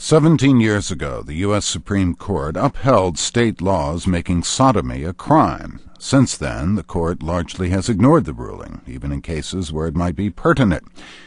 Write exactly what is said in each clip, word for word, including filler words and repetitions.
Seventeen years ago, the U S Supreme Court upheld state laws making sodomy a crime. Since then, the court largely has ignored the ruling, even in cases where it might be pertinent.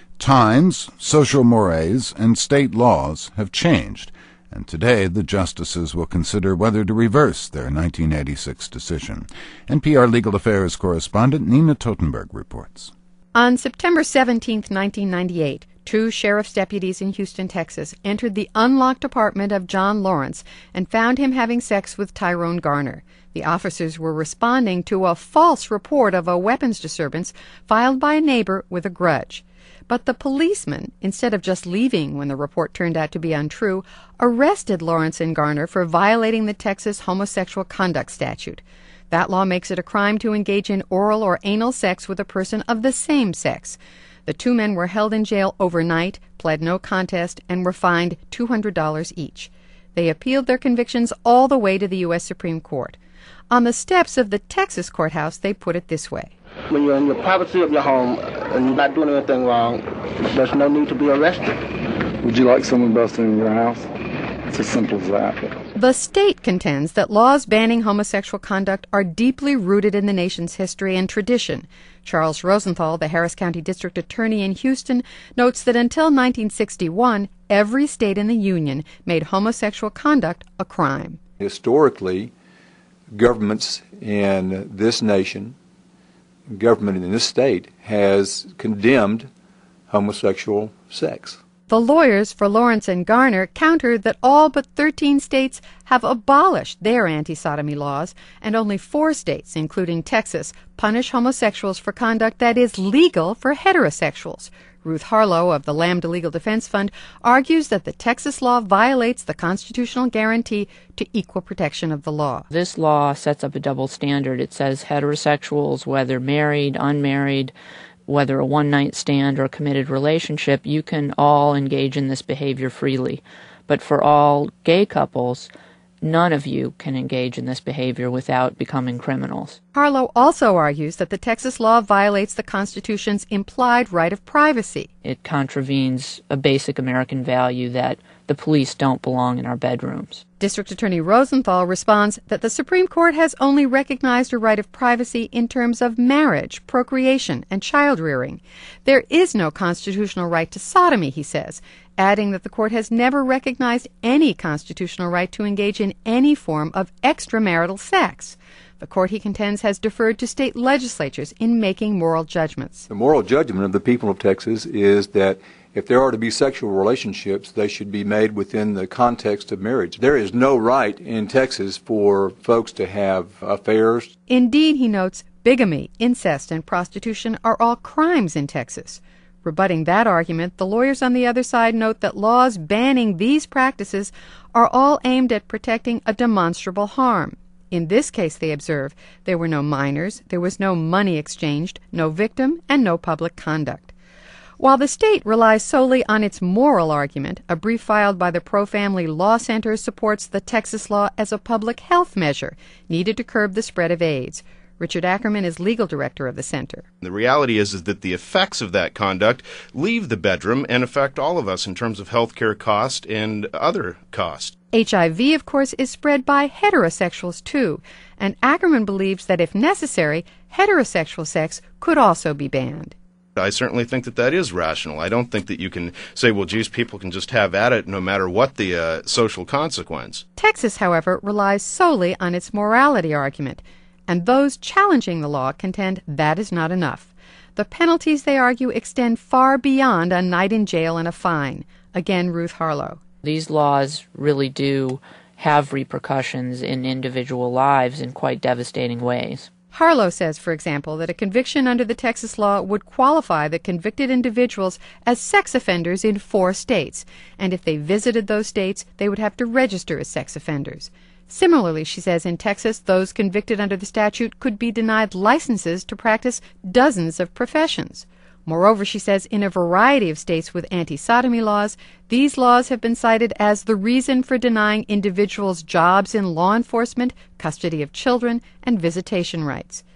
Times, social mores, and state laws have changed, and today the justices will consider whether to reverse their nineteen eighty-six decision. N P R Legal Affairs correspondent Nina Totenberg reports. On September seventeenth, nineteen ninety-eight, two sheriff's deputies in Houston, Texas, entered the unlocked apartment of John Lawrence and found him having sex with Tyrone Garner. The officers were responding to a false report of a weapons disturbance filed by a neighbor with a grudge. But the policeman, instead of just leaving when the report turned out to be untrue, arrested Lawrence and Garner for violating the Texas homosexual conduct statute. That law makes it a crime to engage in oral or anal sex with a person of the same sex. The two men were held in jail overnight, pled no contest, and were fined two hundred dollars each. They appealed their convictions all the way to the U S Supreme Court. On the steps of the Texas courthouse, they put it this way. When you're in the privacy of your home and you're not doing anything wrong, there's no need to be arrested. Would you like someone busting in your house? It's as simple as that. The state contends that laws banning homosexual conduct are deeply rooted in the nation's history and tradition. Charles Rosenthal, the Harris County District Attorney in Houston, notes that until nineteen sixty-one, every state in the Union made homosexual conduct a crime. Historically, governments in this nation, government in this state, has condemned homosexual sex. The lawyers for Lawrence and Garner countered that all but thirteen states have abolished their anti-sodomy laws, and only four states, including Texas, punish homosexuals for conduct that is legal for heterosexuals. Ruth Harlow of the Lambda Legal Defense Fund argues that the Texas law violates the constitutional guarantee to equal protection of the law. This law sets up a double standard. It says heterosexuals, whether married, unmarried, whether a one-night stand or a committed relationship, you can all engage in this behavior freely. But for all gay couples, none of you can engage in this behavior without becoming criminals. Harlow also argues that the Texas law violates the Constitution's implied right of privacy. It contravenes a basic American value that the police don't belong in our bedrooms. District Attorney Rosenthal responds that the Supreme Court has only recognized a right of privacy in terms of marriage, procreation, and child-rearing. There is no constitutional right to sodomy, he says, adding that the court has never recognized any constitutional right to engage in any form of extramarital sex. The court, he contends, has deferred to state legislatures in making moral judgments. The moral judgment of the people of Texas is that if there are to be sexual relationships, they should be made within the context of marriage. There is no right in Texas for folks to have affairs. Indeed, he notes, bigamy, incest, and prostitution are all crimes in Texas. Rebutting that argument, the lawyers on the other side note that laws banning these practices are all aimed at protecting a demonstrable harm. In this case, they observe, there were no minors, there was no money exchanged, no victim, and no public conduct. While the state relies solely on its moral argument, a brief filed by the Pro-Family Law Center supports the Texas law as a public health measure needed to curb the spread of AIDS. Richard Ackerman is legal director of the center. The reality is, is that the effects of that conduct leave the bedroom and affect all of us in terms of health care cost and other costs. H I V, of course, is spread by heterosexuals, too, and Ackerman believes that if necessary, heterosexual sex could also be banned. I certainly think that that is rational. I don't think that you can say, well, geez, people can just have at it no matter what the uh, social consequence. Texas, however, relies solely on its morality argument, and those challenging the law contend that is not enough. The penalties, they argue, extend far beyond a night in jail and a fine. Again, Ruth Harlow. These laws really do have repercussions in individual lives in quite devastating ways. Harlow says, for example, that a conviction under the Texas law would qualify the convicted individuals as sex offenders in four states, and if they visited those states, they would have to register as sex offenders. Similarly, she says, in Texas, those convicted under the statute could be denied licenses to practice dozens of professions. Moreover, she says, in a variety of states with anti-sodomy laws, these laws have been cited as the reason for denying individuals jobs in law enforcement, custody of children, and visitation rights.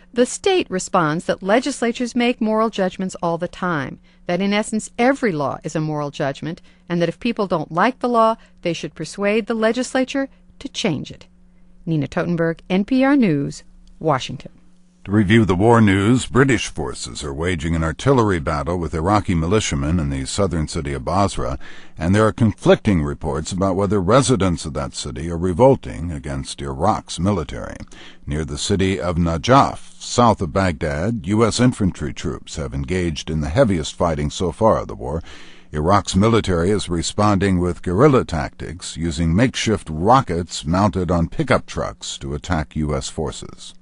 The state responds that legislatures make moral judgments all the time, that in essence every law is a moral judgment, and that if people don't like the law, they should persuade the legislature to change it. Nina Totenberg, N P R News, Washington. To review the war news, British forces are waging an artillery battle with Iraqi militiamen in the southern city of Basra, and there are conflicting reports about whether residents of that city are revolting against Iraq's military. Near the city of Najaf, south of Baghdad, U S infantry troops have engaged in the heaviest fighting so far of the war. Iraq's military is responding with guerrilla tactics, using makeshift rockets mounted on pickup trucks to attack U S forces.